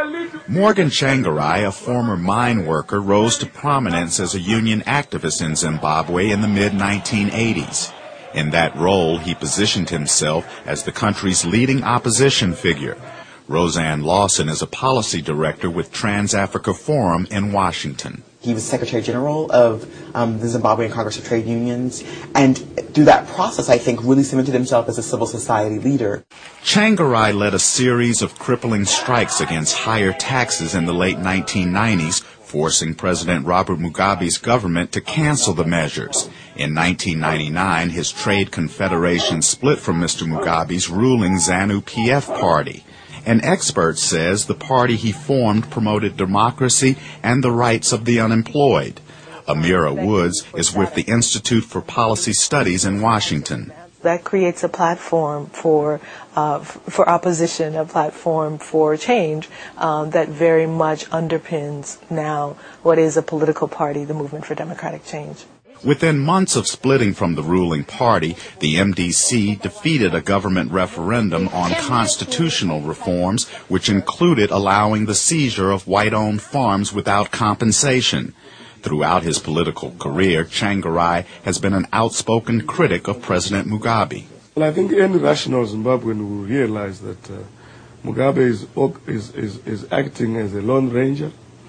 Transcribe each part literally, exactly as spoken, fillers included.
Morgan Tsvangirai, a former mine worker, rose to prominence as a union activist in Zimbabwe in the mid nineteen eighties. In that role, he positioned himself as the country's leading opposition figure. Roseanne Lawson is a policy director with Trans-Africa Forum in Washington. He was Secretary General of um, the Zimbabwean Congress of Trade Unions, and through that process, I think, really cemented himself as a civil society leader. Tsvangirai led a series of crippling strikes against higher taxes in the late nineteen nineties, forcing President Robert Mugabe's government to cancel the measures. In nineteen ninety-nine, his trade confederation split from Mister Mugabe's ruling ZANU-P F party. An expert says the party he formed promoted democracy and the rights of the unemployed. Amira Woods is with the Institute for Policy Studies in Washington. That creates a platform for uh, for opposition, a platform for change um, that very much underpins now what is a political party, the Movement for Democratic Change. Within months of splitting from the ruling party, the M D C defeated a government referendum on constitutional reforms, which included allowing the seizure of white-owned farms without compensation. Throughout his political career, Tsvangirai has been an outspoken critic of President Mugabe. Well, I think any rational Zimbabwean will realize that uh, Mugabe is, is, is, is acting as a lone ranger.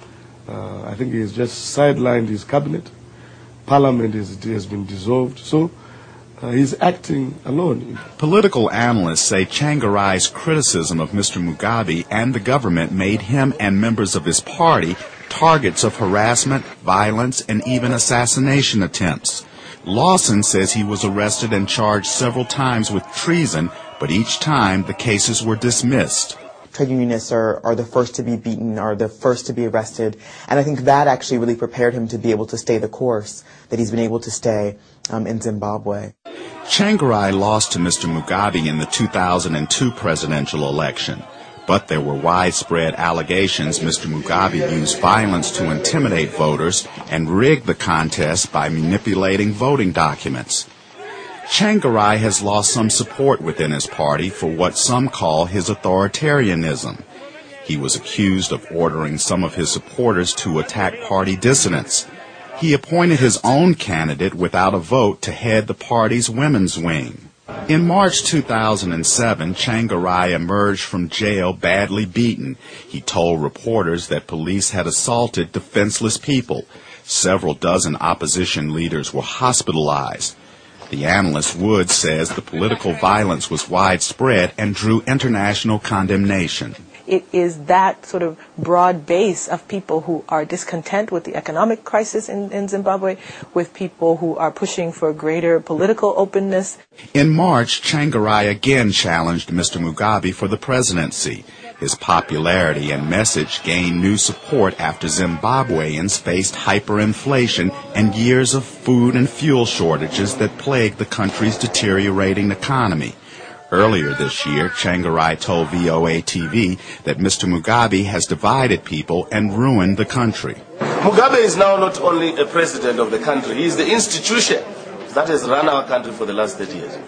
Uh, I think he has just sidelined his cabinet. Parliament is, has been dissolved, so uh, he's acting alone. Political analysts say Tsvangirai's criticism of Mister Mugabe and the government made him and members of his party targets of harassment, violence, and even assassination attempts. Lawson says he was arrested and charged several times with treason, but each time the cases were dismissed. Trade unionists are, are the first to be beaten, are the first to be arrested, and I think that actually really prepared him to be able to stay the course that he's been able to stay um, in Zimbabwe. Tsvangirai lost to Mister Mugabe in the two thousand two presidential election, but there were widespread allegations Mister Mugabe used violence to intimidate voters and rigged the contest by manipulating voting documents. Tsvangirai has lost some support within his party for what some call his authoritarianism. He was accused of ordering some of his supporters to attack party dissidents. He appointed his own candidate without a vote to head the party's women's wing. In March two thousand seven, Tsvangirai emerged from jail badly beaten. He told reporters that police had assaulted defenseless people. Several dozen opposition leaders were hospitalized. The analyst Woods says the political violence was widespread and drew international condemnation. It is that sort of broad base of people who are discontent with the economic crisis in, in Zimbabwe, with people who are pushing for greater political openness. In March, Tsvangirai again challenged Mister Mugabe for the presidency. His popularity and message gained new support after Zimbabweans faced hyperinflation and years of food and fuel shortages that plagued the country's deteriorating economy. Earlier this year, Tsvangirai told V O A T V that Mister Mugabe has divided people and ruined the country. Mugabe is now not only a president of the country, he is the institution that has run our country for the last thirty years.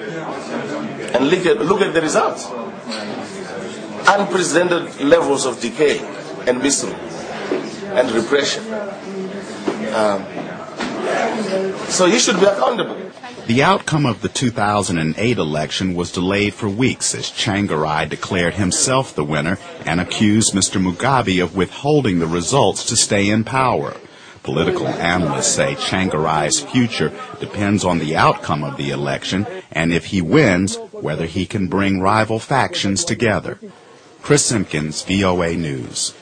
And look at, look at the results. Unprecedented levels of decay and misery and repression. Um, so he should be accountable. The outcome of the two thousand eight election was delayed for weeks as Tsvangirai declared himself the winner and accused Mister Mugabe of withholding the results to stay in power. Political analysts say Tsvangirai's future depends on the outcome of the election and if he wins, whether he can bring rival factions together. Chris Simpkins, V O A News.